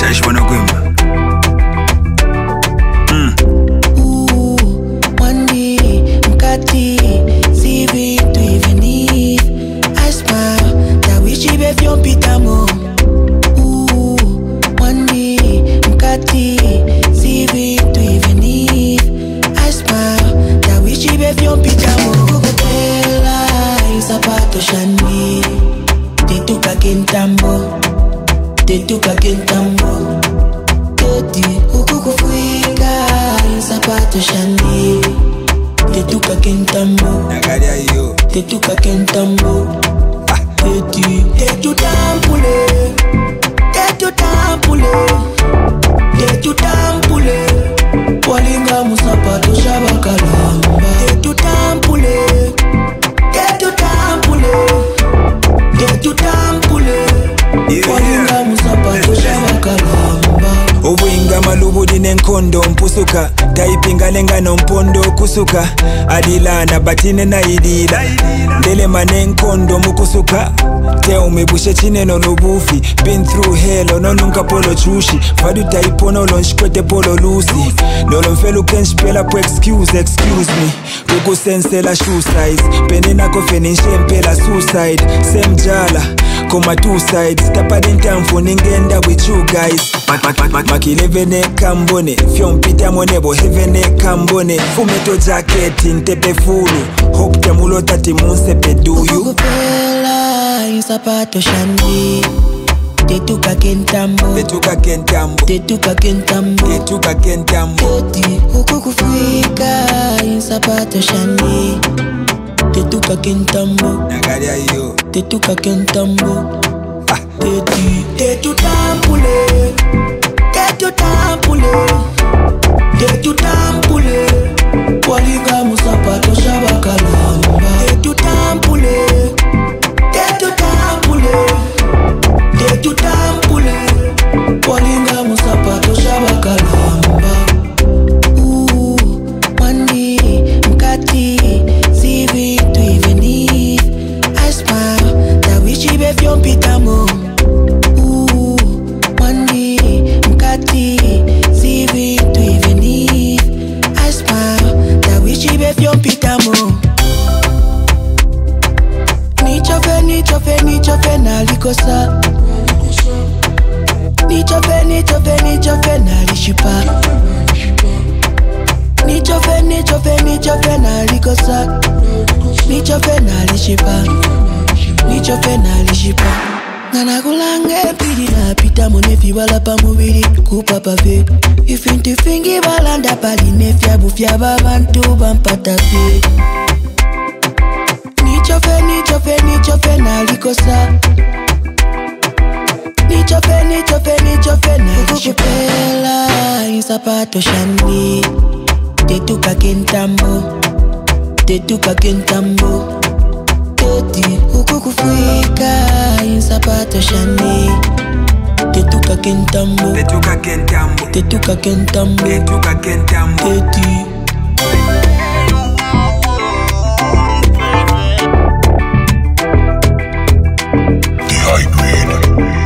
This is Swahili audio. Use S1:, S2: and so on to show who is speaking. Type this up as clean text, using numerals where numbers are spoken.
S1: Shashwana Gwimba.
S2: One day, Mkati, see me to even if I smile, that wish you be your pitamo. One day, Mkati, see me to even if I smile, that wish you be your pitamo. Kukupela, isapato shani, tetuka kentambo, tetuka kentambo. Toti, ukukufuika, isapato shani, tetuka kentambo,
S1: Nagaria yo.
S2: tetuka kentambo. Teti, tetu tampule, tetu tampule, tetu tampule. Walinga musapato shabakalamba. Tetu tampule, tetu tampule, tetu tampule. Walinga musapato shabakalamba.
S1: Obwinga malubudi nenkondo mpusuka taipinga lenga nompondo kusuka adilana batine na idila ndelema nenkondo mukusuka teo mebushe chineno lubufi been through hell nonunka polo chushi fadu taipono lonshkwete polo lusi nolo mfelu kenshpela po excuse me kukusensela shoe size penena kofenishe mpela suicide same jala koma two sides tapadenta mfuningenda with you guys makilevene kambone fyompita monebo hevene kambone fumeto jacket ntepe fulu hope temulo tati munsepe duyu
S2: Kukupela isapato shani, tetuka kentambo,
S1: tetuka kentambo
S2: tetuka kentambo.
S1: tetuka kentambo
S2: Toti, ukukufuika isapato shani, tetuka kentambo,
S1: nagaria yo
S2: tetuka kentambo. Teti, tetu tampule, tetu tampule, tetu tampule. Walinga musapato shabakalamba. Tetu tampule, tetu tampule, tetu tampule. Walinga musapato shabakalamba. One day, Mkati, see me to even if I smile, that wish you be your pitamo. One day, Mkati, see me to even if I smile, that wish you be your pitamo. Nichofe na likosa. Nichofe na lishipa. Nichofe na likosa. Nichofe na lishipa. Nichofe na lishipa. Ngana kulange pidi na pita monefi wala pa mubili kupapave. Ifinti fingi balanda pali nefya bufya babantu bampatafe. Nichofe na likosa. Nichofe na kukupela isapato shani, tetuka kentambo, tetuka kentambo. Toti, ukukufuika isapato shani, tetuka kentambo,
S1: tetuka kentambo
S2: tetuka kentambo.
S1: tetuka kentambo
S2: Teti.
S3: The high grade.